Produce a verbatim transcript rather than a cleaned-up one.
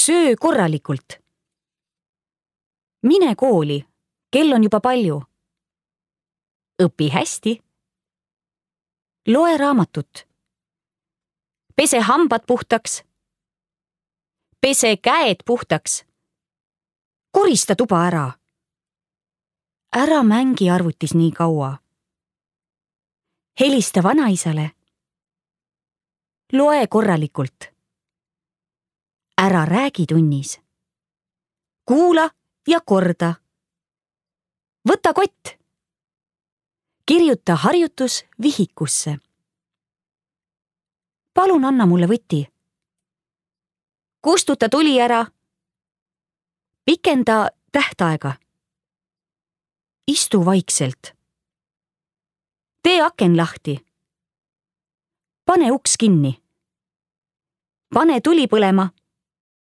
söö korralikult. Mine kooli, kell on juba palju. Õpi hästi. Loe raamatut. Pese hambad puhtaks. Pese käed puhtaks. Korista tuba ära. Ära mängi arvutis nii kaua. Helista vanaisale. Loe korralikult. Ära räägi tunnis. Kuula ja korda. Võta kott. Kirjuta harjutus vihikusse. Palun anna mulle võti. Kustuta tuli ära. Pikenda tähtaega. Istu vaikselt. Tee aken lahti. Pane uks kinni. Pane tuli põlema.